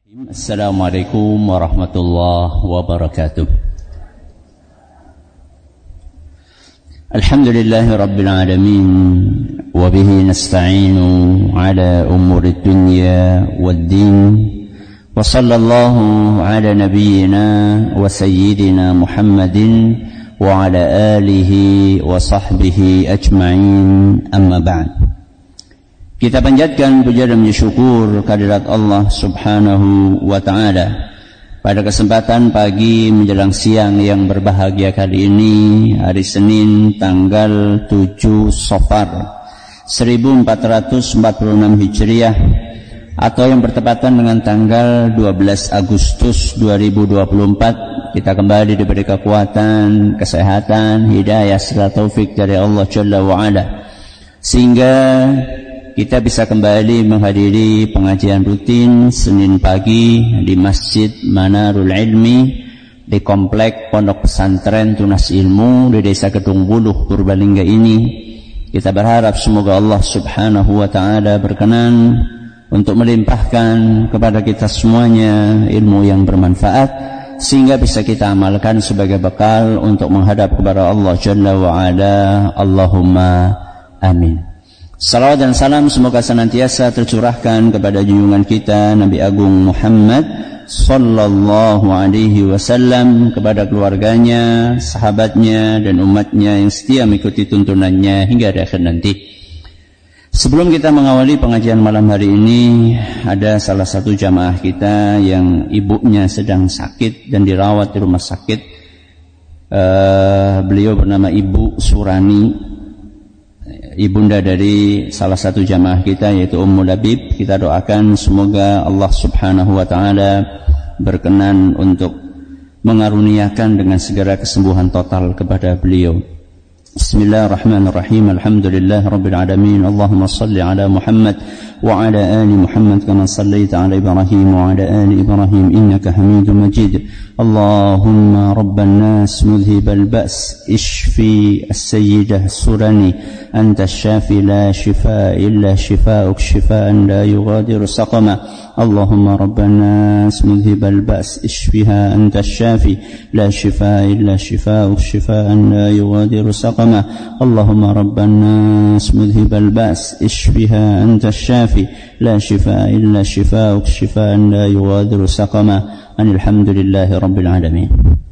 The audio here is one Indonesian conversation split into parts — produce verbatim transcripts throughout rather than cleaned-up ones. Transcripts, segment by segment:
Assalamualaikum warahmatullahi wabarakatuh. Alhamdulillahi rabbil alamin wa bihi nasta'inu ala umuri dunya waddin wa sallallahu ala nabiyyina wa sayyidina Muhammadin wa ala alihi wa sahbihi ajma'in, amma ba'd. Kita panjatkan puja dan syukur kehadirat Allah Subhanahu wa ta'ala pada kesempatan pagi menjelang siang yang berbahagia kali ini, hari Senin tanggal tujuh Safar seribu empat ratus empat puluh enam Hijriah atau yang bertepatan dengan tanggal dua belas Agustus dua ribu dua puluh empat. Kita kembali diberi kekuatan, kesehatan, hidayah serta taufik dari Allah Jalla wa Ala sehingga kita bisa kembali menghadiri pengajian rutin Senin pagi di Masjid Manarul Ilmi di Komplek Pondok Pesantren Tunas Ilmu di Desa Kedung Buluh, Purbalingga ini. Kita berharap semoga Allah Subhanahu wa ta'ala berkenan untuk melimpahkan kepada kita semuanya ilmu yang bermanfaat sehingga bisa kita amalkan sebagai bekal untuk menghadap kepada Allah Jalla wa Ala. Allahumma amin. Salawat dan salam semoga senantiasa tercurahkan kepada junjungan kita Nabi Agung Muhammad sallallahu alaihi wasallam, kepada keluarganya, sahabatnya dan umatnya yang setia mengikuti tuntunannya hingga akhir nanti. Sebelum kita mengawali pengajian malam hari ini, ada salah satu jamaah kita yang ibunya sedang sakit dan dirawat di rumah sakit. Uh, beliau bernama Ibu Surani, ibunda dari salah satu jamaah kita yaitu Ummu Labib. Kita doakan semoga Allah Subhanahu wa ta'ala berkenan untuk mengaruniakan dengan segera kesembuhan total kepada beliau. Bismillahirrahmanirrahim. Alhamdulillah rabbil alamin. Allahumma salli ala Muhammad wa ala ali Muhammad kama sallaita ala Ibrahim wa ala ali Ibrahim innaka Hamidum Majid. Allahumma rabban nas mudhibal ba's ishfi as-sayyidah surani anta ash-shafi la shifaa illa shifaa'uk shifaa'an la yughadiru saqama. Allahumma rabban nas mudhibal ba's ishfiha anta ash-shafi la shifaa illa shifaa'uk shifaa'an la yughadiru saqama. Allahumma rabban nas mudhibal ba's ishfiha anta ash-shafi la shifaa illa shifaa'uk shifaa'an la yughadiru saqama. Alhamdulillahi rabbil alamin.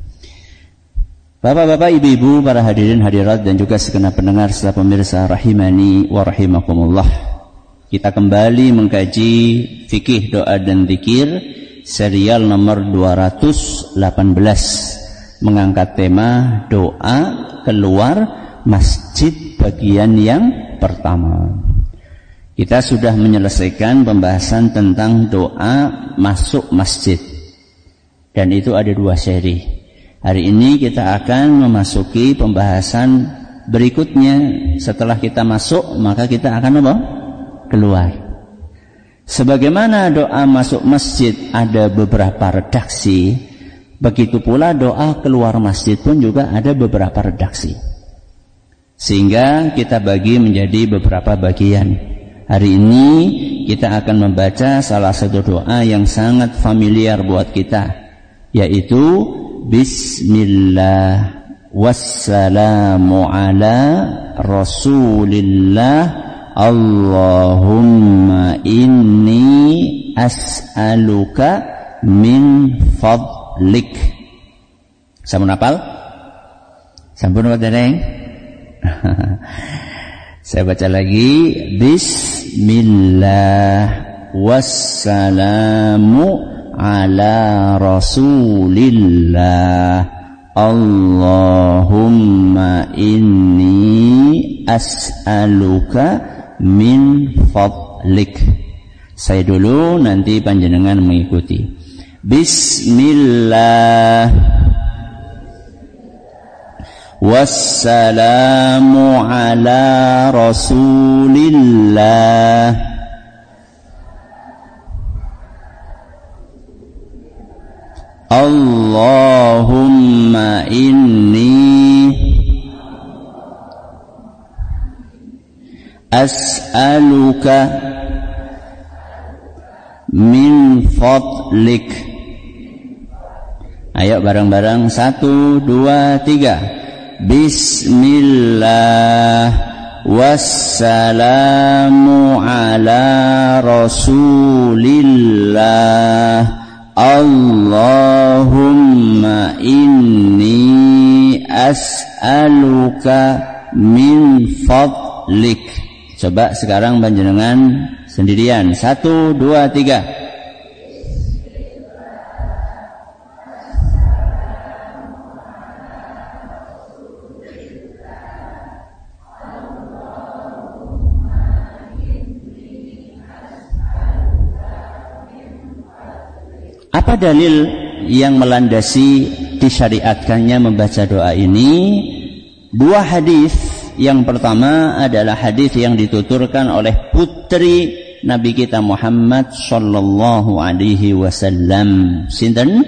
Bapak-bapak, ibu-ibu, para hadirin hadirat dan juga segenap pendengar serta pemirsa rahimani wa rahimakumullah. Kita kembali mengkaji fikih doa dan zikir serial nomor dua ratus delapan belas, mengangkat tema doa keluar masjid bagian yang pertama. Kita sudah menyelesaikan pembahasan tentang doa masuk masjid, dan itu ada dua seri. Hari ini kita akan memasuki pembahasan berikutnya. Setelah kita masuk, maka kita akan apa? Keluar. Sebagaimana doa masuk masjid ada beberapa redaksi, begitu pula doa keluar masjid pun juga ada beberapa redaksi. Sehingga kita bagi menjadi beberapa bagian. Hari ini kita akan membaca salah satu doa yang sangat familiar buat kita, yaitu Bismillah wassalamu ala Rasulillah Allahumma inni as'aluka min fadlik. Sampun hafal? Sampun apa dereng? Saya baca lagi. Bismillah wassalamu ala Rasulillah Allahumma inni as'aluka min fadlik. Saya dulu, nanti panjenengan mengikuti. Bismillah wassalamu ala Rasulillah Allahumma inni as'aluka min fadlik. Ayo bareng-bareng, satu, dua, tiga. Bismillah, wassalamu ala rasulillah, Allahumma inni as'aluka min fadlik. Coba sekarang panjenengan sendirian, satu, dua, tiga. Apa dalil yang melandasi disyariatkannya membaca doa ini? Dua hadis. Yang pertama adalah hadis yang dituturkan oleh putri Nabi kita Muhammad sallallahu alaihi wasallam, sinten?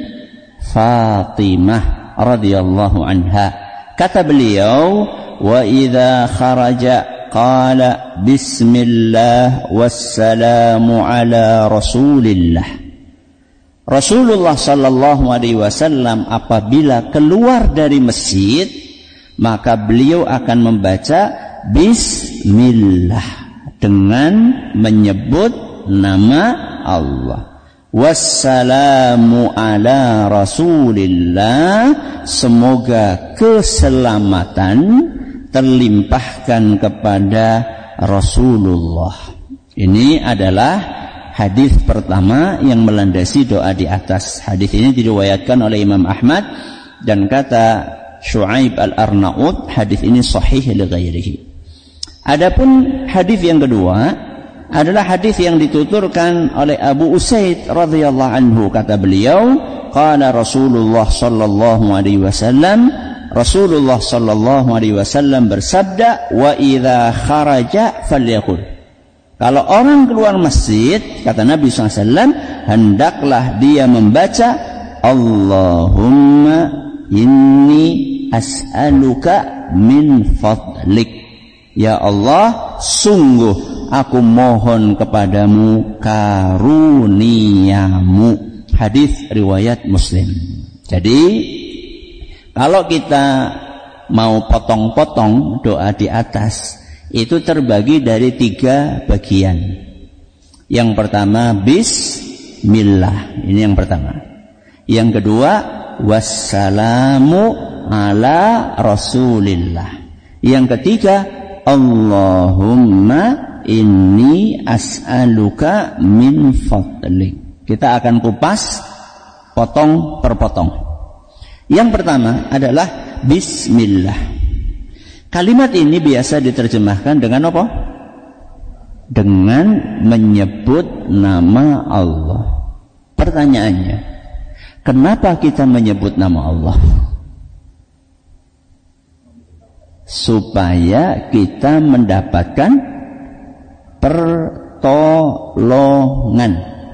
Fatimah radhiyallahu anha. Kata beliau, wa idza kharaja qala bismillah wassalamu ala rasulillah. Rasulullah sallallahu alaihi wasallam apabila keluar dari masjid, maka beliau akan membaca bismillah dengan menyebut nama Allah. Wassalamu ala rasulillah, semoga keselamatan terlimpahkan kepada Rasulullah. Ini adalah hadis pertama yang melandasi doa di atas. Hadis ini diriwayatkan oleh Imam Ahmad, dan kata Syu'aib al-Arnaud, hadis ini sahih li ghairihi. Adapun hadis yang kedua adalah hadis yang dituturkan oleh Abu Usaid radhiyallahu anhu. Kata beliau, qala Rasulullah sallallahu alaihi wasallam, Rasulullah sallallahu alaihi wasallam bersabda, wa idza kharaja falyaqul. Kalau orang keluar masjid, kata Nabi shallallahu alaihi wasallam, hendaklah dia membaca Allahumma inni as'aluka min fadlik. Ya Allah, sungguh aku mohon kepadamu karuniamu. Hadis riwayat Muslim. Jadi kalau kita mau potong-potong doa di atas, itu terbagi dari tiga bagian. Yang pertama bismillah, ini yang pertama. Yang kedua wassalamu ala rasulillah. Yang ketiga Allahumma inni as'aluka min fadlik. Kita akan kupas potong per potong. Yang pertama adalah bismillah. Kalimat ini biasa diterjemahkan dengan apa? Dengan menyebut nama Allah. Pertanyaannya, kenapa kita menyebut nama Allah? Supaya kita mendapatkan pertolongan,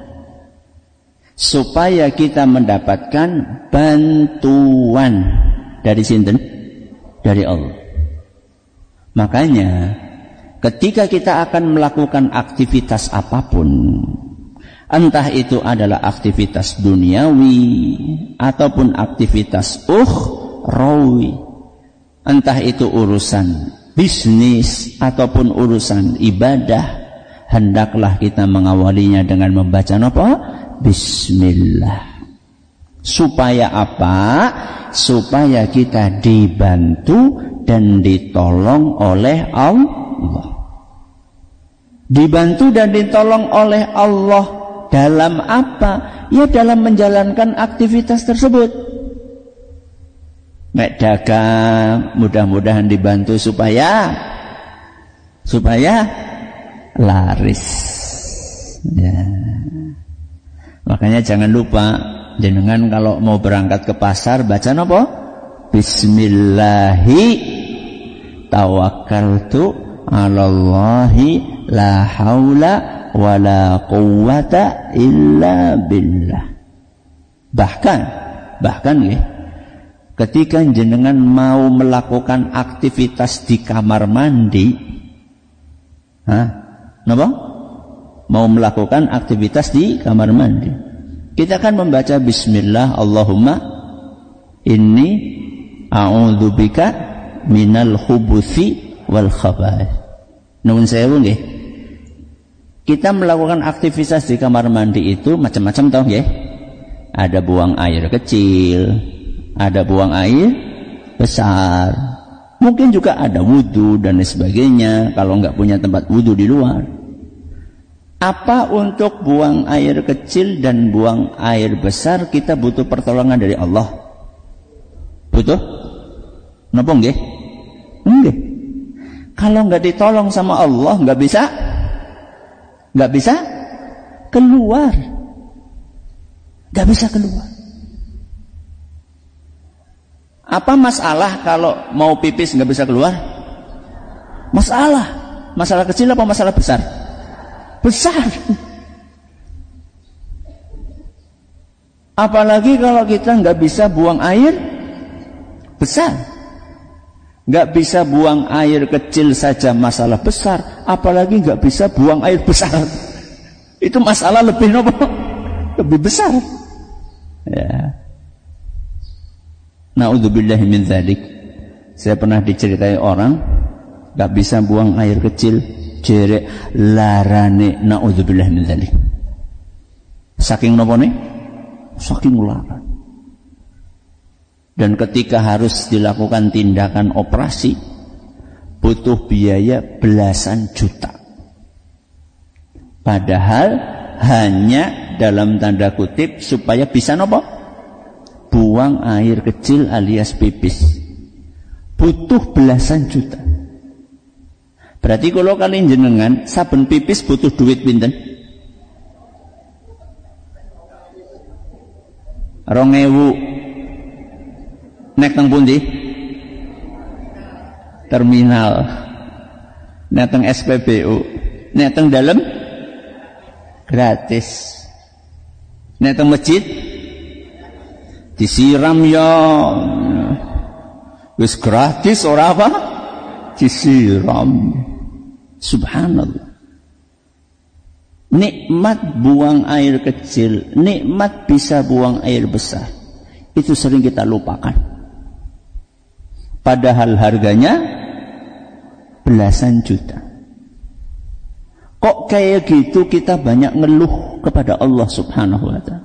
supaya kita mendapatkan bantuan dari sinten? Dari Allah. Makanya ketika kita akan melakukan aktivitas apapun, entah itu adalah aktivitas duniawi ataupun aktivitas ukhrawi, entah itu urusan bisnis ataupun urusan ibadah, hendaklah kita mengawalinya dengan membaca apa? Bismillah. Supaya apa? Supaya kita dibantu dan ditolong oleh Allah. Dibantu dan ditolong oleh Allah dalam apa? Ya dalam menjalankan aktivitas tersebut. Mek dagang, mudah-mudahan dibantu supaya supaya laris. Ya. Makanya jangan lupa, jenengan kalau mau berangkat ke pasar baca apa? Bismillahi tawakkaltu 'alallahi la haula wala quwwata illa billah. Bahkan bahkan ya, ketika jenengan mau melakukan aktivitas di kamar mandi, hah? Napa? mau melakukan aktivitas di kamar mandi. Kita kan membaca bismillah, Allahumma inni a'udzubika minal khubuthi wal khaba'ith. Nuwun sewu nggih. Kita melakukan aktivitas di kamar mandi itu macam-macam toh nggih. Ada buang air kecil, ada buang air besar. Mungkin juga ada wudu dan sebagainya kalau enggak punya tempat wudu di luar. Apa untuk buang air kecil dan buang air besar kita butuh pertolongan dari Allah? Butuh? Napa nggih? Nggih. Kalau enggak ditolong sama Allah enggak bisa enggak bisa keluar. Enggak bisa keluar. Apa masalah kalau mau pipis enggak bisa keluar? Masalah. Masalah kecil apa masalah besar? Besar. Apalagi kalau kita nggak bisa buang air besar, nggak bisa buang air kecil saja masalah besar, apalagi nggak bisa buang air besar, itu masalah lebih nopo, lebih besar. Ya. Na'udzubillahi min dzalik. Saya pernah diceritai orang nggak bisa buang air kecil. Jere larane naudzubillah min dzalik. Saking napa ne? Saking larang. Dan ketika harus dilakukan tindakan operasi butuh biaya belasan juta. Padahal hanya dalam tanda kutip supaya bisa napa? Buang air kecil alias pipis. Butuh belasan juta. Berarti kalau kalian jenengan saben pipis butuh duit pinten? rong ewu. Nek teng pundi? Terminal. Nek teng S P B U. Nek teng dalem gratis. Nek teng masjid disiram ya. Wis gratis ora apa? Disiram. Subhanallah. Nikmat buang air kecil, nikmat bisa buang air besar, itu sering kita lupakan. Padahal harganya belasan juta. Kok kayak gitu kita banyak ngeluh kepada Allah Subhanahu wa ta'ala.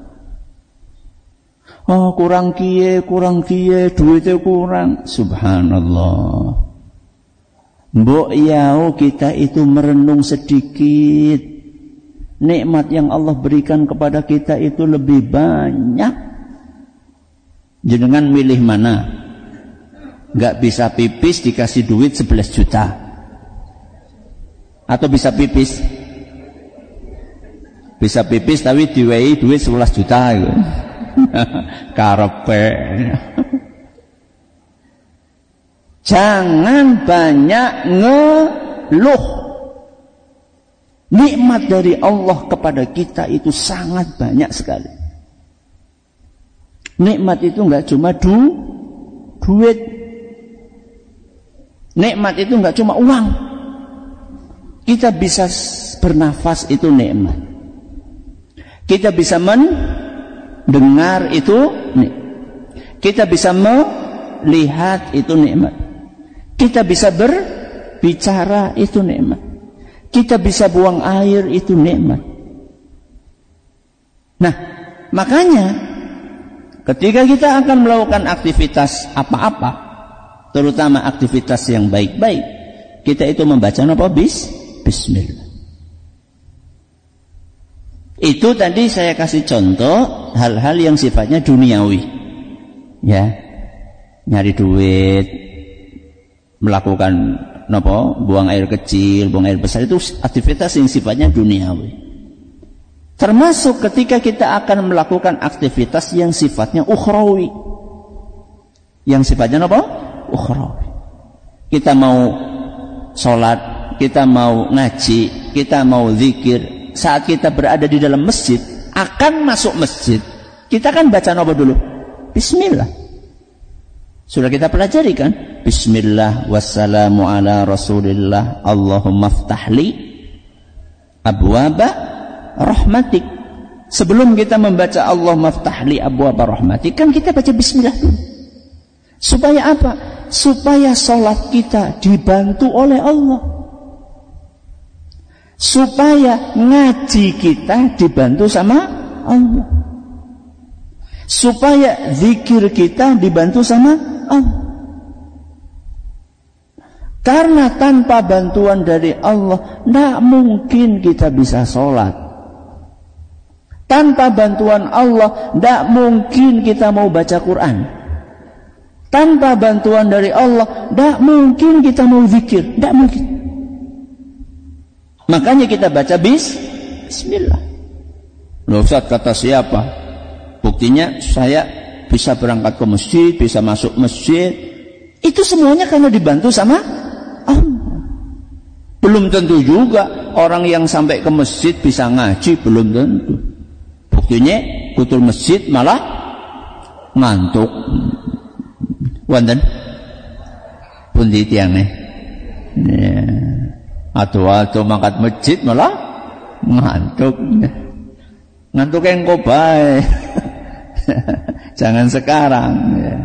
Oh kurang kiye, kurang kiye, duitnya kurang. Subhanallah. Mbok yau kita itu merenung sedikit. Nikmat yang Allah berikan kepada kita itu lebih banyak. Jenengan milih mana? Gak bisa pipis dikasih duit sebelas juta. Atau bisa pipis? Bisa pipis tapi diwehi duit sebelas juta. Karepe. Jangan banyak ngeluh. Nikmat dari Allah kepada kita itu sangat banyak sekali. Nikmat itu enggak cuma du, duit. Nikmat itu enggak cuma uang. Kita bisa bernafas itu nikmat. Kita bisa mendengar itu nikmat. Kita bisa melihat itu nikmat. Kita bisa berbicara itu nikmat. Kita bisa buang air itu nikmat. Nah, makanya ketika kita akan melakukan aktivitas apa-apa, terutama aktivitas yang baik-baik, kita itu membaca apa? Bis, bismillah. Itu tadi saya kasih contoh hal-hal yang sifatnya duniawi. Ya. Nyari duit, melakukan apa? Buang air kecil, buang air besar, itu aktivitas yang sifatnya duniawi. Termasuk ketika kita akan melakukan aktivitas yang sifatnya ukhrawi. Yang sifatnya apa? Ukhrawi. Kita mau sholat, kita mau ngaji, kita mau zikir. Saat kita berada di dalam masjid, akan masuk masjid, kita kan baca apa dulu? Bismillah. Sudah kita pelajari kan? Bismillah wassalamu ala rasulillah Allahumma ftahli abwaba rahmatik. Sebelum kita membaca Allah maftahli abwaaba rahmatik, kan kita baca bismillah dulu. Supaya apa? Supaya sholat kita dibantu oleh Allah. Supaya ngaji kita dibantu sama Allah. Supaya zikir kita dibantu sama Allah. Karena tanpa bantuan dari Allah, tidak mungkin kita bisa sholat. Tanpa bantuan Allah, tidak mungkin kita mau baca Quran. Tanpa bantuan dari Allah, tidak mungkin kita mau zikir. Tidak mungkin. Makanya kita baca bis, bismillah. Loh Ustaz, kata siapa? Buktinya saya bisa berangkat ke masjid, bisa masuk masjid. Itu semuanya karena dibantu sama Allah. Belum tentu juga orang yang sampai ke masjid bisa ngaji, belum tentu. Buktinya kutul masjid malah ngantuk. Wonten pundi tiyane. Ya. Atu-atu mangkat masjid malah ngantuk. Ngantuk engko bae. Jangan sekarang ya.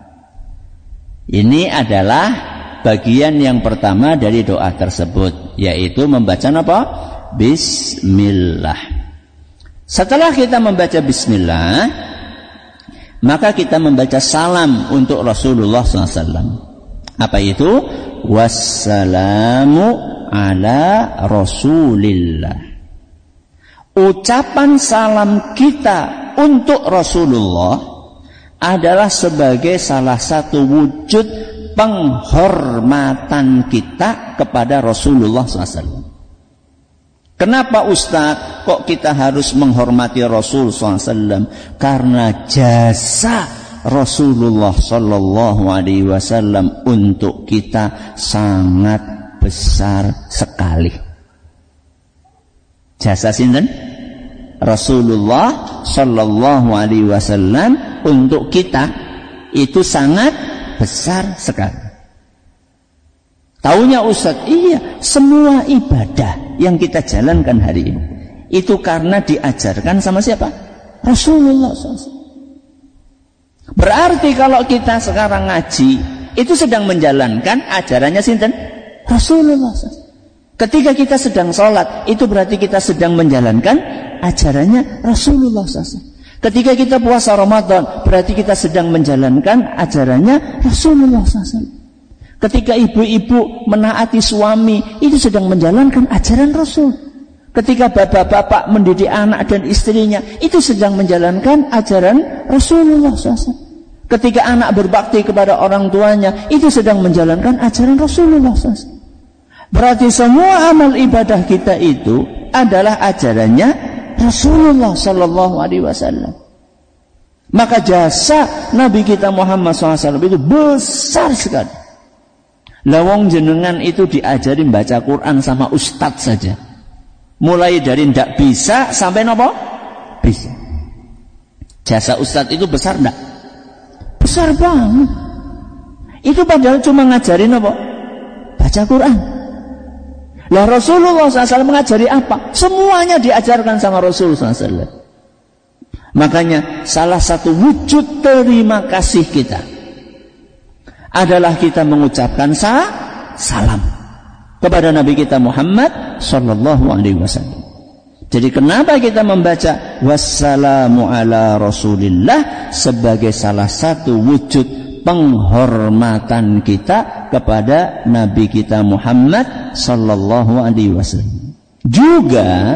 Ini adalah bagian yang pertama dari doa tersebut, yaitu membaca apa? Bismillah. Setelah kita membaca bismillah, maka kita membaca salam untuk Rasulullah shallallahu alaihi wasallam. Apa itu? Wassalamu ala Rasulillah. Ucapan salam kita untuk Rasulullah adalah sebagai salah satu wujud penghormatan kita kepada Rasulullah shallallahu alaihi wasallam. Kenapa Ustaz kok kita harus menghormati Rasul shallallahu alaihi wasallam? Karena jasa Rasulullah shallallahu alaihi wasallam untuk kita sangat besar sekali. Jasa sinten? Rasulullah shallallahu alaihi wasallam untuk kita itu sangat besar sekali. Taunya Ustaz, iya, semua ibadah yang kita jalankan hari ini itu karena diajarkan sama siapa? Rasulullah shallallahu alaihi wasallam. Berarti kalau kita sekarang ngaji itu sedang menjalankan ajarannya sinten? Rasulullah shallallahu alaihi wasallam. Ketika kita sedang sholat, itu berarti kita sedang menjalankan ajarannya Rasulullah shallallahu alaihi wasallam. Ketika kita puasa Ramadan, berarti kita sedang menjalankan ajarannya Rasulullah shallallahu alaihi wasallam. Ketika ibu-ibu menaati suami, itu sedang menjalankan ajaran Rasul. Ketika bapak-bapak mendidik anak dan istrinya, itu sedang menjalankan ajaran Rasulullah shallallahu alaihi wasallam. Ketika anak berbakti kepada orang tuanya, itu sedang menjalankan ajaran Rasulullah shallallahu alaihi wasallam. Berarti semua amal ibadah kita itu adalah ajarannya Rasulullah sallallahu alaihi wasallam. Maka jasa Nabi kita Muhammad shallallahu alaihi wasallam itu besar sekali. Lawang jenengan itu diajari baca Quran sama ustadz saja. Mulai dari ndak bisa sampai nopo? Bisa. Jasa ustadz itu besar ndak? Besar banget. Itu padahal cuma ngajarin nopo? Baca Quran. Lah Rasulullah shallallahu alaihi wasallam mengajari apa? Semuanya diajarkan sama Rasulullah shallallahu alaihi wasallam. Makanya salah satu wujud terima kasih kita adalah kita mengucapkan sa salam kepada Nabi kita Muhammad sallallahu alaihi wasallam. Jadi kenapa kita membaca wassalamu ala Rasulillah sebagai salah satu wujud penghormatan kita kepada Nabi kita Muhammad sallallahu alaihi wasallam. Juga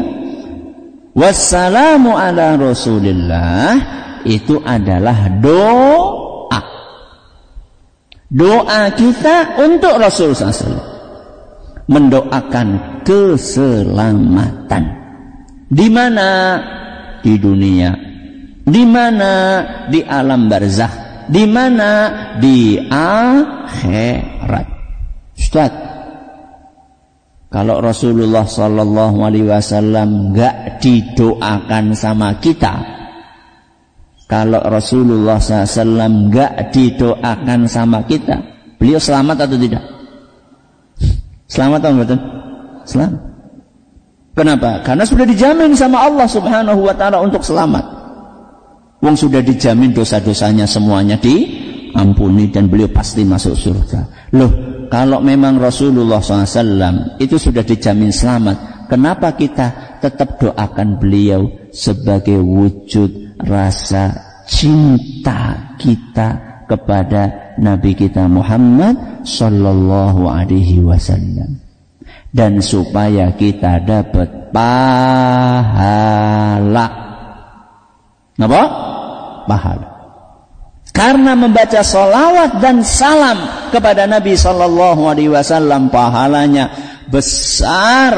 wassalamu ala Rasulillah itu adalah doa. Doa kita untuk Rasul sallallahu alaihi wasallam. Mendoakan keselamatan. Di mana? Di dunia. Di mana? Di alam barzakh. Di mana? Di akhirat. Ustaz, kalau Rasulullah sallallahu alaihi wasallam enggak didoakan sama kita, kalau Rasulullah sallallahu alaihi wasallam enggak didoakan sama kita, beliau selamat atau tidak? Selamat atau betul? Selamat. Kenapa? Karena sudah dijamin sama Allah Subhanahu wa taala untuk selamat. Wong sudah dijamin dosa-dosanya semuanya diampuni dan beliau pasti masuk surga. Loh, kalau memang Rasulullah shallallahu alaihi wasallam itu sudah dijamin selamat, kenapa kita tetap doakan beliau sebagai wujud rasa cinta kita kepada Nabi kita Muhammad sallallahu alaihi wasallam, dan supaya kita dapat pahala. Napa? Pahala. Karena membaca salawat dan salam kepada Nabi sallallahu alaihi wasallam pahalanya besar.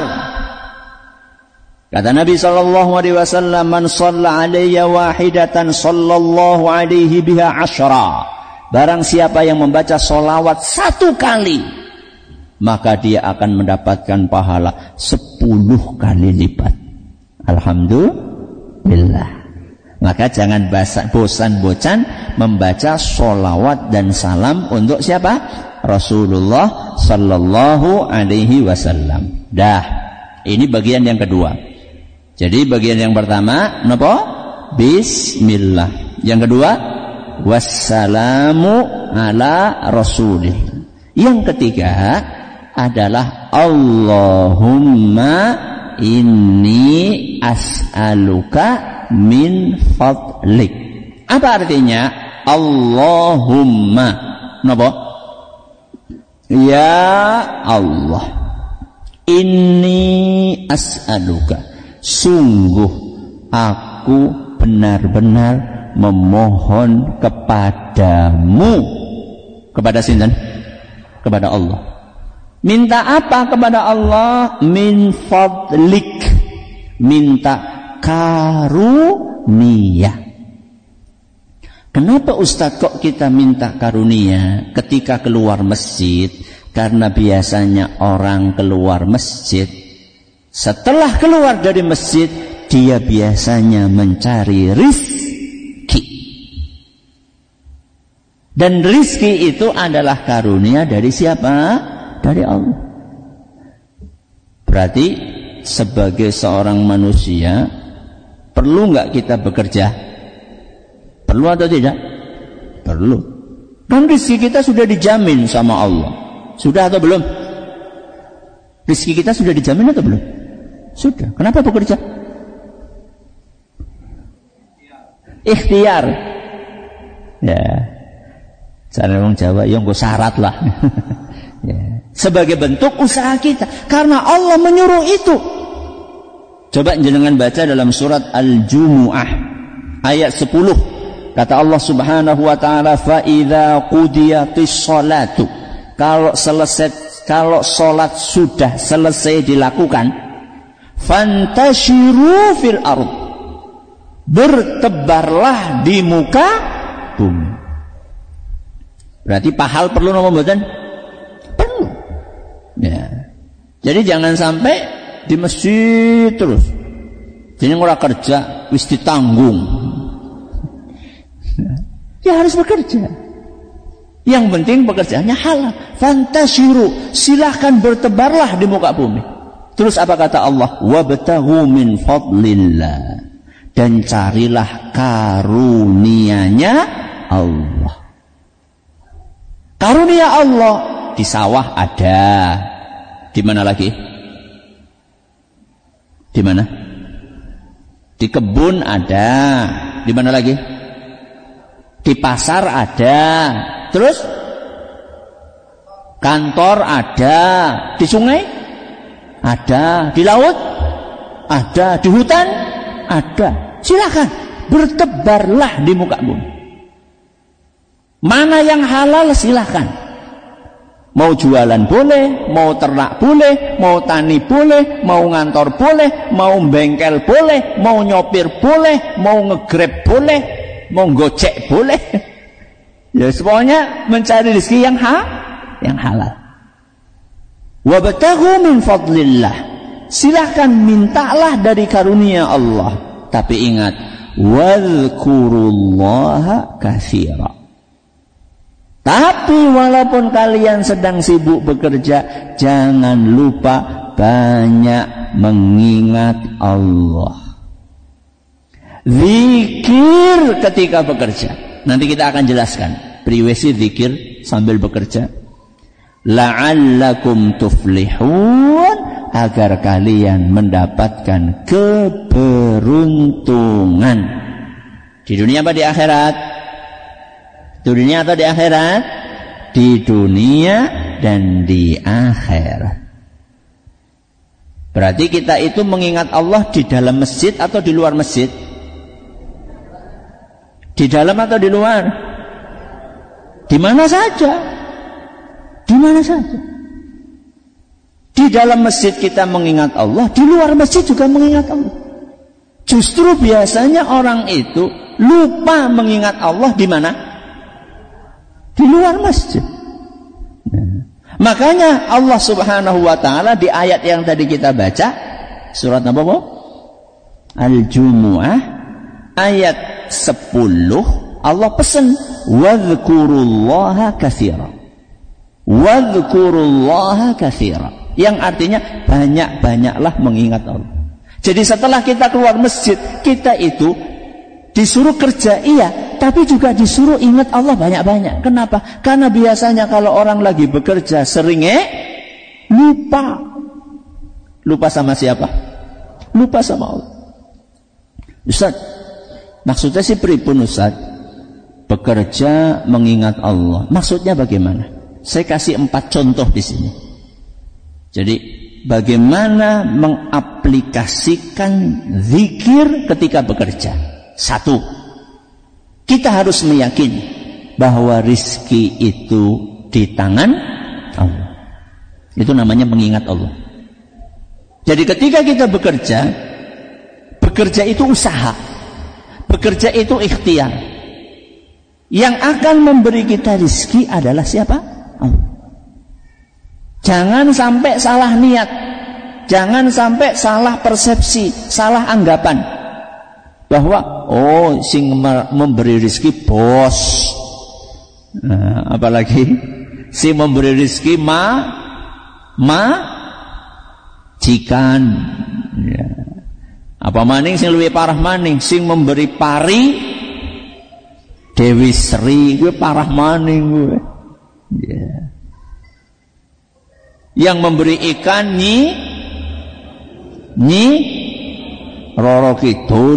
Kata Nabi sallallahu alaihi wasallam, "Man shalla alayya wahidatan sallallahu alaihi biha asyra." Barang siapa yang membaca salawat satu kali, maka dia akan mendapatkan pahala sepuluh kali lipat. Alhamdulillah. Maka jangan bosan-bosan membaca sholawat dan salam untuk siapa? Rasulullah sallallahu alaihi wasallam. Dah, ini bagian yang kedua. Jadi bagian yang pertama, napa? Bismillah. Yang kedua, wassalamu ala rasulih. Yang ketiga adalah Allahumma inni as'aluka min fadlik. Apa artinya? Allahumma, napa? Ya Allah, inni as'aluka, sungguh aku benar-benar memohon kepadamu. Kepada sinten? Kepada Allah. Minta apa kepada Allah? Min fadlik, minta karunia. Kenapa Ustaz kok kita minta karunia ketika keluar masjid? Karena biasanya orang keluar masjid, setelah keluar dari masjid, dia biasanya mencari rizki. Dan rizki itu adalah karunia dari siapa? Dari Allah. Berarti sebagai seorang manusia, perlu nggak kita bekerja? Perlu atau tidak? Perlu. Kan rezeki kita sudah dijamin sama Allah. Sudah atau belum? Rezeki kita sudah dijamin atau belum? Sudah. Kenapa bekerja? Ikhtiar. Ya. Cara orang Jawa, yang gue syarat lah. Ya. Sebagai bentuk usaha kita. Karena Allah menyuruh itu. Coba jenengan baca dalam surat Al-Jumu'ah ayat sepuluh. Kata Allah Subhanahu wa taala, "Fa idza qudiyatis sholatu." Kalau selesai kalau salat sudah selesai dilakukan, fantashiru fil ardh. Bertebarlah di muka bumi. Berarti pahal perlu napa mboten? Perlu. Ya. Jadi jangan sampai di masjid terus. Jadi ora kerja wis ditanggung. Ya harus bekerja. Yang penting pekerjaannya halal. Fantashiru, silahkan bertebarlah di muka bumi. Terus apa kata Allah? Wabtaghu min fadlillah. Dan carilah karunianya Allah. Karunia Allah di sawah ada. Di mana lagi? Di mana? Di kebun ada. Di mana lagi? Di pasar ada. Terus kantor ada. Di sungai ada. Di laut ada. Di hutan ada. Silakan bertebarlah di muka bumi. Mana yang halal silakan. Mau jualan boleh, mau ternak boleh, mau tani boleh, mau ngantor boleh, mau bengkel boleh, mau nyopir boleh, mau ngegrab boleh, mau gocek boleh. Ya semuanya mencari rezeki yang ha, yang halal. Wabtaghu min fadlillah. Silahkan mintalah dari karunia Allah. Tapi ingat, wadhkurullaha katsira. Tapi walaupun kalian sedang sibuk bekerja, jangan lupa banyak mengingat Allah. Zikir ketika bekerja. Nanti kita akan jelaskan priwesi zikir sambil bekerja. La'allakum tuflihun, agar kalian mendapatkan keberuntungan di dunia apa di akhirat? Di dunia atau di akhirat? Di dunia dan di akhirat. Berarti kita itu mengingat Allah di dalam masjid atau di luar masjid? Di dalam atau di luar? Di mana saja. Di mana saja. Di dalam masjid kita mengingat Allah, di luar masjid juga mengingat Allah. Justru biasanya orang itu lupa mengingat Allah di mana? Di luar masjid. Nah, makanya Allah Subhanahu wa taala di ayat yang tadi kita baca, surat apa, Bu? Al-Jumu'ah ayat sepuluh, Allah pesan wadhkurullaha katsira. Wadhkurullaha katsira. Yang artinya banyak-banyaklah mengingat Allah. Jadi setelah kita keluar masjid, kita itu disuruh kerja, iya, tapi juga disuruh ingat Allah banyak-banyak. Kenapa? Karena biasanya kalau orang lagi bekerja seringnya lupa. Lupa sama siapa? Lupa sama Allah. Ustaz, maksudnya sih pripun Ustaz? Bekerja mengingat Allah. Maksudnya bagaimana? Saya kasih empat contoh di sini. Jadi bagaimana mengaplikasikan zikir ketika bekerja? Satu, kita harus meyakini bahwa rizki itu di tangan Allah. Itu namanya mengingat Allah. Jadi ketika kita bekerja, bekerja itu usaha, bekerja itu ikhtiar. Yang akan memberi kita rizki adalah siapa? Allah. Jangan sampai salah niat, jangan sampai salah persepsi, salah anggapan bahwa oh sing memberi rezeki bos, nah, apalagi si memberi rezeki ma ma jikan, ya. Apa maning sing luwih parah maning sing memberi pari Dewi Sri, gue parah maning gue, ya. Yang memberi ikan nyi nyi Roro Kidul,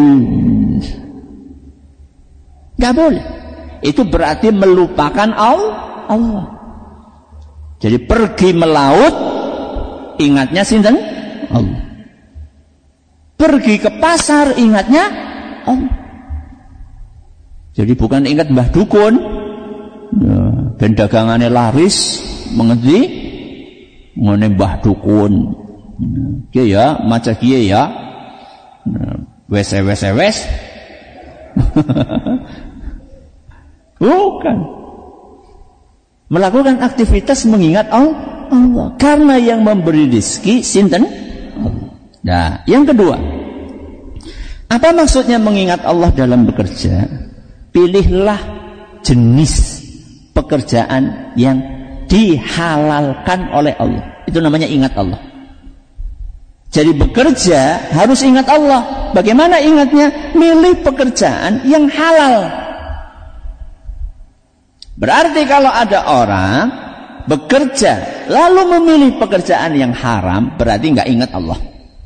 gak boleh. Itu berarti melupakan Allah. Jadi pergi melaut, ingatnya sinten? Allah. Pergi ke pasar, ingatnya Allah. Jadi bukan ingat Mbah Dukun, ya, ben dagangannya laris, mengerti? Ngene Mbah Dukun. Ki ya, maca kiye ya. Wes wes wes. Bukan. Melakukan aktivitas mengingat Allah. Karena yang memberi rezeki sinten? Nah, yang kedua. Apa maksudnya mengingat Allah dalam bekerja? Pilihlah jenis pekerjaan yang dihalalkan oleh Allah. Itu namanya ingat Allah. Jadi bekerja harus ingat Allah. Bagaimana ingatnya? Milih pekerjaan yang halal. Berarti kalau ada orang bekerja lalu memilih pekerjaan yang haram, berarti nggak ingat Allah.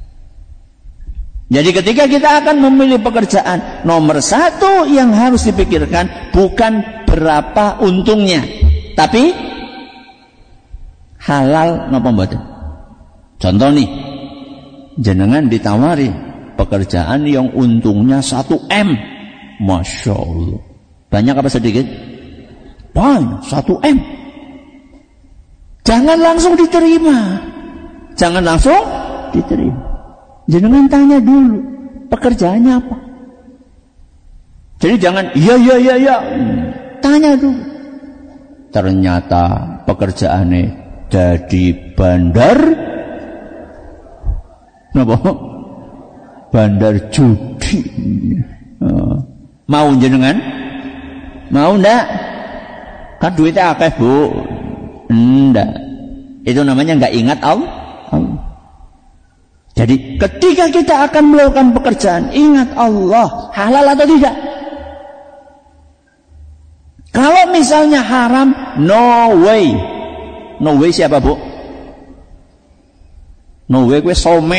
Jadi ketika kita akan memilih pekerjaan, nomor satu yang harus dipikirkan bukan berapa untungnya, tapi halal napa mboten. Contoh nih, jenengan ditawari pekerjaan yang untungnya satu M, masya Allah. Banyak apa sedikit? Banyak, satu M. Jangan langsung diterima, jangan langsung diterima. Jenengan tanya dulu pekerjaannya apa. Jadi jangan iya iya iya iya, tanya dulu. Ternyata pekerjaannya jadi bandar, apa? Bandar judi. Mau jenengan? Mau ndak? Kan duitnya akeh Bu. Ndak. Itu namanya nggak ingat Allah. Jadi ketika kita akan melakukan pekerjaan, ingat Allah, halal atau tidak. Kalau misalnya haram, no way. No way siapa, Bu? No way gue some.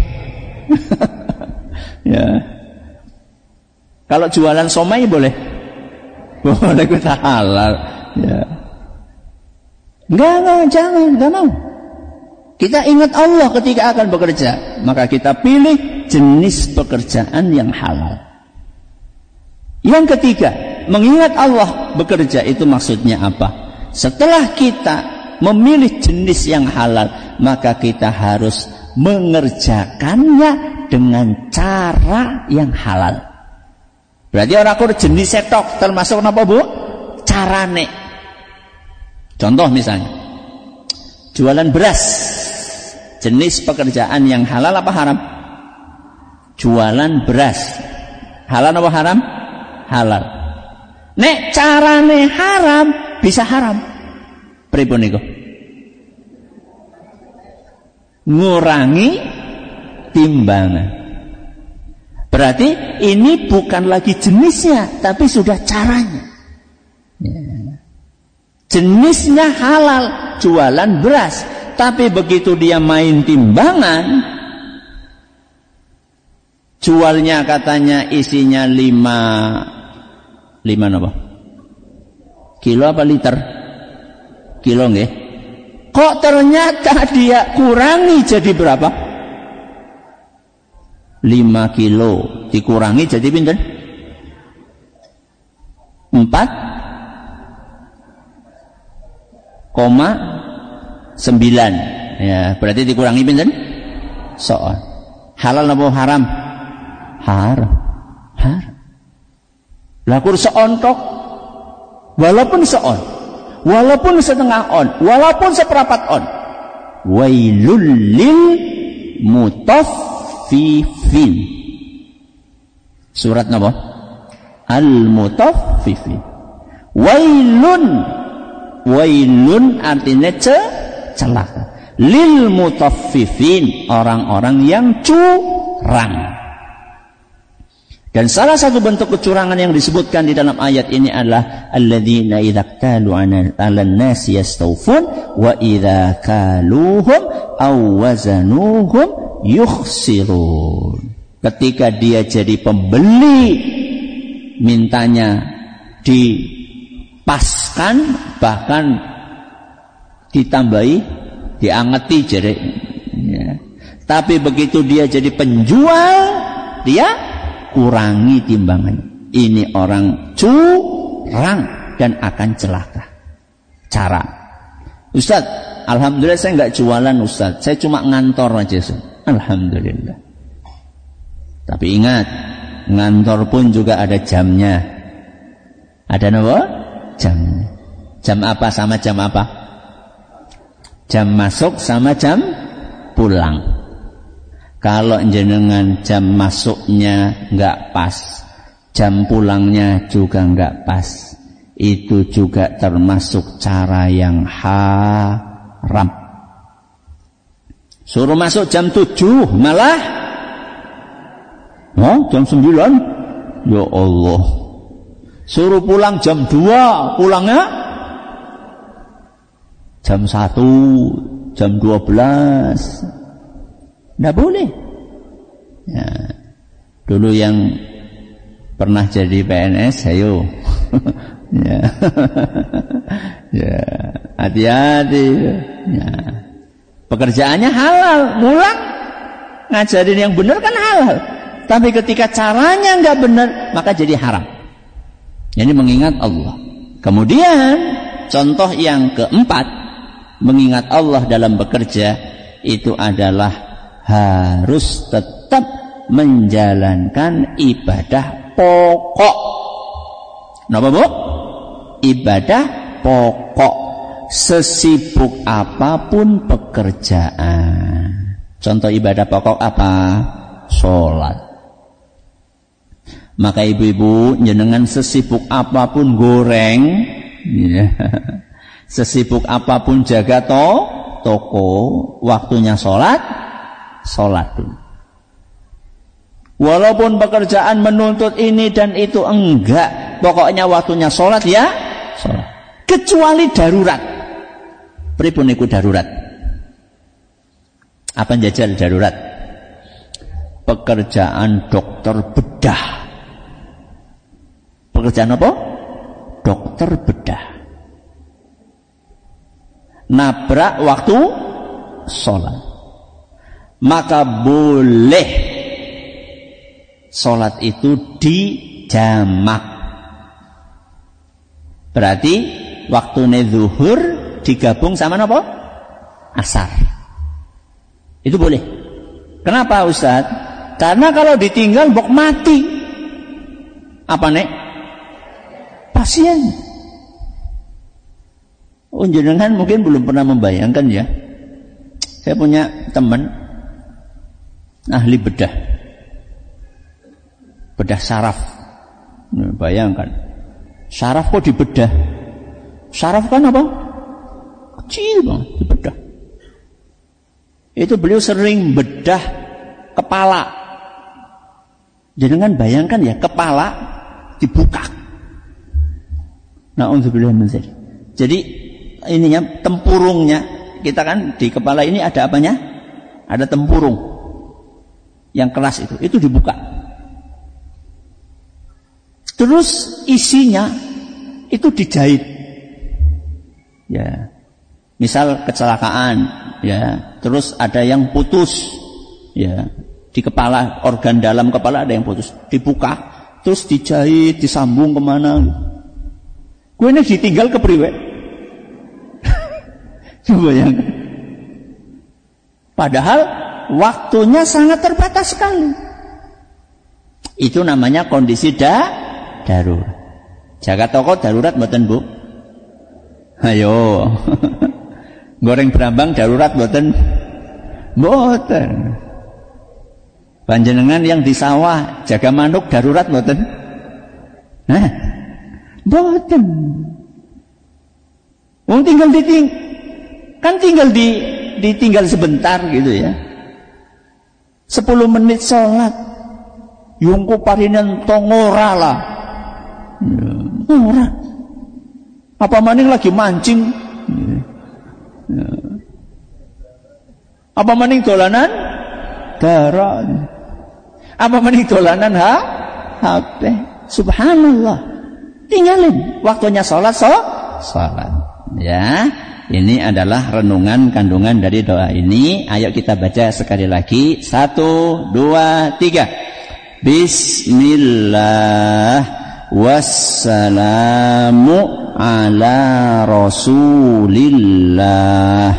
Ya. Kalau jualan somai boleh? Boleh, gue tak halal. Ya. Enggak, enggak, jangan, enggak mau. Kita ingat Allah ketika akan bekerja, maka kita pilih jenis pekerjaan yang halal. Yang ketiga, mengingat Allah bekerja itu maksudnya apa? Setelah kita memilih jenis yang halal, maka kita harus mengerjakannya dengan cara yang halal. Berarti orang kur jenis setok termasuk apa, Bu? Carane. Contoh misalnya, jualan beras. Jenis pekerjaan yang halal apa haram? Jualan beras. Halal apa haram? Halal. Nek carane haram, bisa haram. Pripun niku? Ngurangi timbangan. Berarti ini bukan lagi jenisnya, tapi sudah caranya. Jenisnya halal, jualan beras. Tapi begitu dia main timbangan, jualnya katanya isinya lima, lima apa? Kilo apa liter? Kilo nggih. Kok ternyata dia kurangi jadi berapa? Lima kilo dikurangi jadi pinten? Empat koma sembilan. Ya, berarti dikurangi pinten? Soal. Halal apa haram? Haram. Haram. Lakur seontok, walaupun seon, walaupun setengah on, walaupun seperempat on. Wailul lil mutaffifin. Surat napa? Al-Mutaffifin. Wailun. Wailun artinya ce, celaka. Lil mutaffifin, orang-orang yang curang. Dan salah satu bentuk kecurangan yang disebutkan di dalam ayat ini adalah alladzina idza qtalu 'alan nasi yastawfun wa idza kaluhum aw wazanuhum yukhsirun. Ketika dia jadi pembeli, mintanya dipaskan, bahkan ditambahi, diangeti jadi. Ya. Tapi begitu dia jadi penjual, dia kurangi timbangannya. Ini orang curang dan akan celaka. Cara, Ustaz, alhamdulillah saya nggak jualan, Ustaz, saya cuma ngantor aja, Ustaz. Alhamdulillah. Tapi ingat, ngantor pun juga ada jamnya. Ada apa? Jamnya. Jam apa sama jam apa? Jam masuk sama jam pulang. Kalau jenengan jam masuknya nggak pas, jam pulangnya juga nggak pas, itu juga termasuk cara yang haram. Suruh masuk jam tujuh malah, oh, jam sembilan, ya Allah. Suruh pulang jam dua, pulangnya jam satu, jam dua belas. Tidak boleh. Ya. Dulu yang pernah jadi P N S, ayo. Ya. Ya. Hati-hati. Ya. Pekerjaannya halal, mulang ngajarin yang benar kan halal. Tapi ketika caranya nggak benar, maka jadi haram. Jadi mengingat Allah. Kemudian contoh yang keempat, mengingat Allah dalam bekerja itu adalah harus tetap menjalankan ibadah pokok. Napa, Bu? Ibadah pokok. Sesibuk apapun pekerjaan. Contoh ibadah pokok apa? Sholat. Maka ibu-ibu, jenengan sesibuk apapun goreng, ya. Sesibuk apapun jaga to, toko, waktunya sholat sholat dulu. Walaupun pekerjaan menuntut ini dan itu, enggak, pokoknya waktunya sholat ya sholat. Kecuali darurat. Pripun iku darurat? Apa njajal darurat? Pekerjaan dokter bedah. Pekerjaan apa? Dokter bedah. Nabrak waktu sholat, maka boleh sholat itu dijamak. Berarti waktunya zuhur digabung sama apa? Asar. Itu boleh. Kenapa Ustaz? Karena kalau ditinggal bok mati. Apa nek? Pasien. Oh, jenengan mungkin belum pernah membayangkan ya. Saya punya teman ahli bedah. Bedah saraf. Nah, bayangkan. Saraf kok dibedah? Saraf kan apa? Kecil banget dibedah. Itu beliau sering bedah kepala. Jangan bayangkan ya, kepala dibuka. Na'udzubillah min dzalik. Jadi ininya tempurungnya, kita kan di kepala ini ada apanya? Ada tempurung yang keras itu, itu dibuka. Terus isinya itu dijahit. Ya. Misal kecelakaan, ya, terus ada yang putus, ya, di kepala, organ dalam kepala ada yang putus, dibuka, terus dijahit, disambung kemana? Gue ini ditinggal ke priwe. Coba yang, padahal waktunya sangat terbatas sekali. Itu namanya kondisi da, darurat. Jaga toko darurat mboten Bu? Ayo. Goreng berambang darurat mboten? Mboten. Panjenengan yang di sawah jaga manuk darurat mboten? Hah? Mboten. Wong tinggal diting kan tinggal di ditinggal sebentar gitu ya. Sepuluh menit sholat. Yungku parinan tongora lah. Ora. Apa maning lagi mancing? Ya. Apa maning dolanan? Daran. Apa maning dolanan ha? H P. Subhanallah. Tinggalin waktunya sholat so sholat. Ya. Ini adalah renungan kandungan dari doa ini. Ayo kita baca sekali lagi. Satu, dua, tiga. Bismillah. Wassalamu ala rasulillah.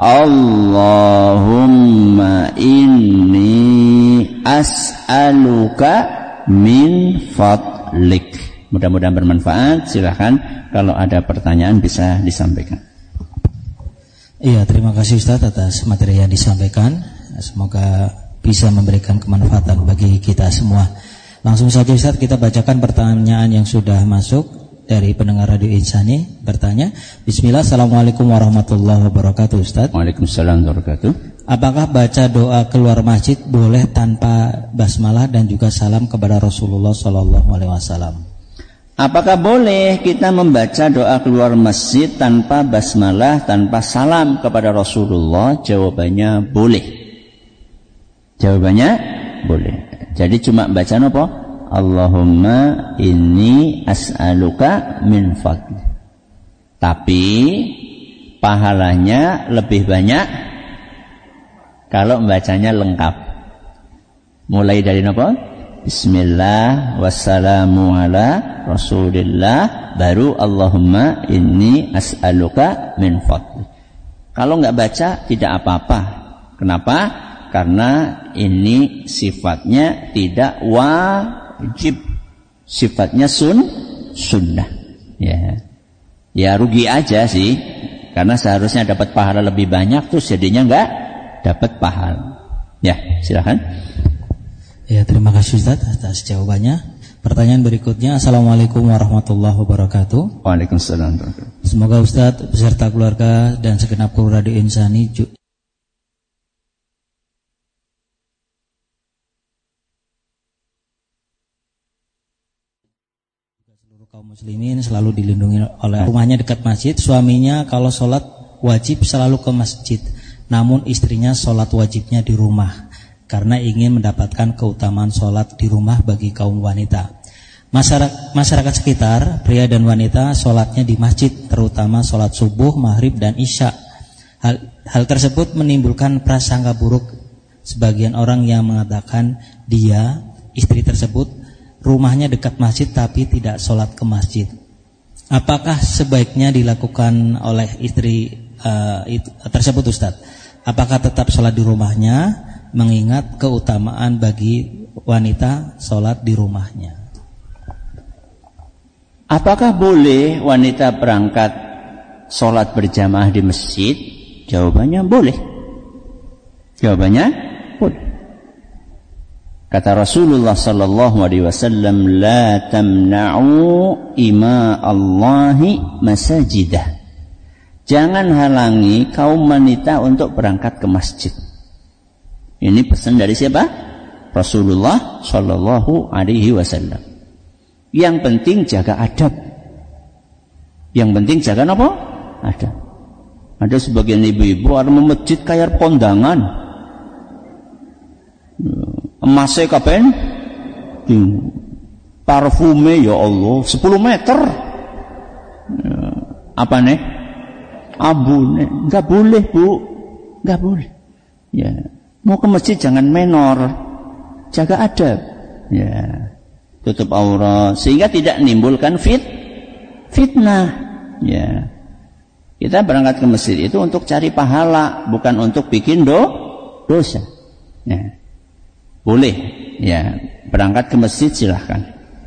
Allahumma inni as'aluka min fadlik. Mudah-mudahan bermanfaat. Silakan kalau ada pertanyaan bisa disampaikan. Iya, terima kasih Ustaz atas materi yang disampaikan. Semoga bisa memberikan kemanfaatan bagi kita semua. Langsung saja Ustaz, kita bacakan pertanyaan yang sudah masuk dari pendengar Radio Insani. Bertanya, Bismillah, Assalamualaikum warahmatullahi wabarakatuh Ustaz. Waalaikumsalam warahmatullahi wabarakatuh. Apakah baca doa keluar masjid boleh tanpa basmalah dan juga salam kepada Rasulullah Sallallahu Alaihi Wasallam? Apakah boleh kita membaca doa keluar masjid tanpa basmalah, tanpa salam kepada Rasulullah? Jawabannya boleh. Jawabannya boleh. Jadi cuma baca apa? Allahumma inni as'aluka min fadli. Tapi pahalanya lebih banyak kalau membacanya lengkap. Mulai dari apa? Bismillah wassalamu ala rasulillah, baru Allahumma inni as'aluka min fadli. Kalau enggak baca tidak apa-apa. Kenapa? Karena ini sifatnya tidak wajib, sifatnya sun sunnah. Ya, ya rugi aja sih, karena seharusnya dapat pahala lebih banyak, terus jadinya enggak dapat pahala. Ya, silakan. Ya, terima kasih Ustaz atas jawabannya. Pertanyaan berikutnya, Assalamualaikum warahmatullahi wabarakatuh. Waalaikumsalam. Semoga Ustaz beserta keluarga dan segenap kru Radio Insani muslimin selalu dilindungi oleh rumahnya dekat masjid. Suaminya kalau sholat wajib selalu ke masjid, namun istrinya sholat wajibnya di rumah karena ingin mendapatkan keutamaan sholat di rumah bagi kaum wanita. Masyarakat, masyarakat sekitar, pria dan wanita sholatnya di masjid, terutama sholat subuh, maghrib, dan isya. Hal, hal tersebut menimbulkan prasangka buruk sebagian orang yang mengatakan dia, istri tersebut, rumahnya dekat masjid tapi tidak sholat ke masjid. Apakah sebaiknya dilakukan oleh istri uh, itu, tersebut Ustaz? Apakah tetap sholat di rumahnya mengingat keutamaan bagi wanita sholat di rumahnya? Apakah boleh wanita berangkat sholat berjamaah di masjid? Jawabannya boleh. Jawabannya boleh. Kata Rasulullah sallallahu alaihi wasallam, la tamna'u ima Allahi masajidah. Jangan halangi kaum wanita untuk berangkat ke masjid. Ini pesan dari siapa? Rasulullah sallallahu alaihi wasallam. Yang penting jaga adab. Yang penting jaga apa? Adab. Ada sebagian ibu-ibu orang mau masjid kayak kondangan. Emasnya kapan? Parfume ya Allah sepuluh meter. Apa nih? Abu nih. Enggak boleh bu, enggak boleh. Ya, mau ke masjid jangan menor, jaga adab. Ya, tutup aurat sehingga tidak menimbulkan fit fitnah. Ya, kita berangkat ke masjid itu untuk cari pahala, bukan untuk bikin do dosa. Ya. Boleh, ya, berangkat ke masjid silahkan.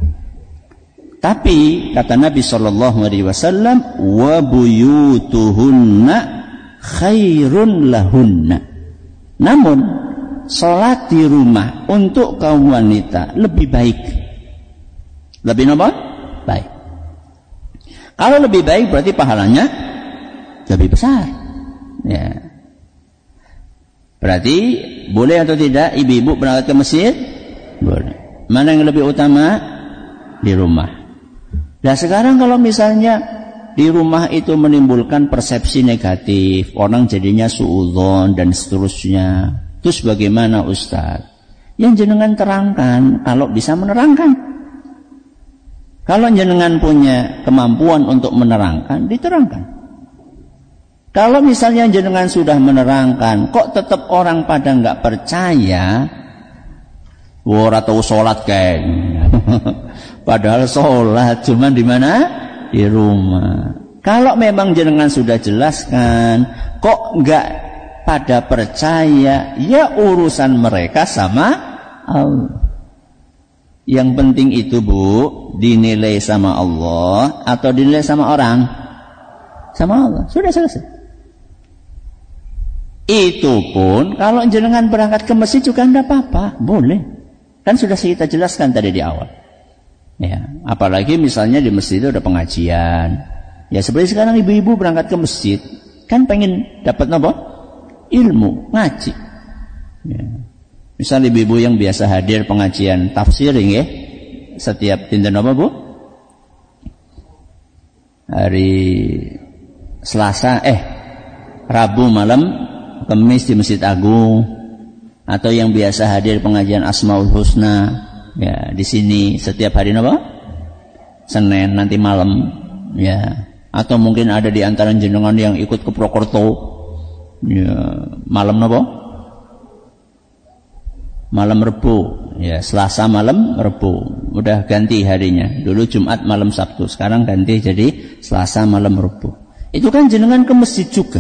Tapi kata Nabi Shallallahu Alaihi Wasallam, wa buyutuhunna khairun lahunna. Namun, sholat di rumah untuk kaum wanita lebih baik. Lebih apa? Baik. Kalau lebih baik berarti pahalanya lebih besar. Ya. Berarti boleh atau tidak ibu-ibu berangkat ke masjid? Boleh. Mana yang lebih utama? Di rumah. Nah sekarang kalau misalnya di rumah itu menimbulkan persepsi negatif, orang jadinya suudzon dan seterusnya. Terus bagaimana Ustaz? Yang jenengan terangkan, kalau bisa menerangkan. Kalau jenengan punya kemampuan untuk menerangkan, diterangkan. Kalau misalnya jenengan sudah menerangkan, kok tetap orang pada nggak percaya, ora tau sholat kan? Padahal sholat cuman di mana? Di rumah. Kalau memang jenengan sudah jelaskan, kok nggak pada percaya, ya urusan mereka sama Allah. Yang penting itu bu, dinilai sama Allah atau dinilai sama orang? Sama Allah. Sudah selesai. Itu pun kalau jenengan berangkat ke masjid juga tidak apa-apa, boleh. Kan sudah kita jelaskan tadi di awal. Ya, apalagi misalnya di masjid itu ada pengajian. Ya seperti sekarang ibu-ibu berangkat ke masjid, kan pengen dapat apa? Ilmu, ngaji. Ya. Misal ibu-ibu yang biasa hadir pengajian tafsir ya, setiap dinten apa bu? Hari Selasa, eh Rabu malam, Kamis di Masjid Agung, atau yang biasa hadir pengajian Asmaul Husna, ya di sini setiap hari apa? Senin nanti malam, ya. Atau mungkin ada di antara jenengan yang ikut ke Prokerto, ya malam apa? Malam Rebu, ya Selasa malam Rebu, udah ganti harinya. Dulu Jumat malam Sabtu, sekarang ganti jadi Selasa malam Rebu. Itu kan jenengan ke masjid juga.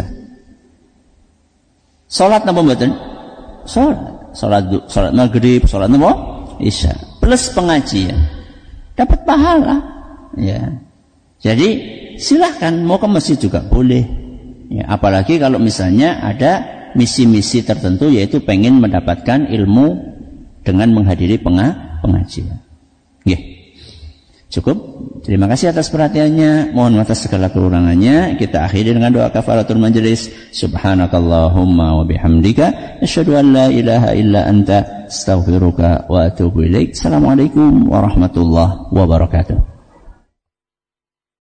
Salat napa mboten? Salat, salat salat maghrib, salat napa? Isya. Plus pengajian. Dapat pahala. Ya. Jadi silahkan mau ke masjid juga boleh. Ya, apalagi kalau misalnya ada misi-misi tertentu yaitu pengen mendapatkan ilmu dengan menghadiri pengajian. Nggih. Cukup. Terima kasih atas perhatiannya. Mohon maaf atas segala kekurangannya. Kita akhiri dengan doa kafaratul majelis. Subhanakallahumma wa bihamdika asyhadu an la ilaha illa anta astaghfiruka wa atubu ilaik. Assalamualaikum warahmatullahi wabarakatuh.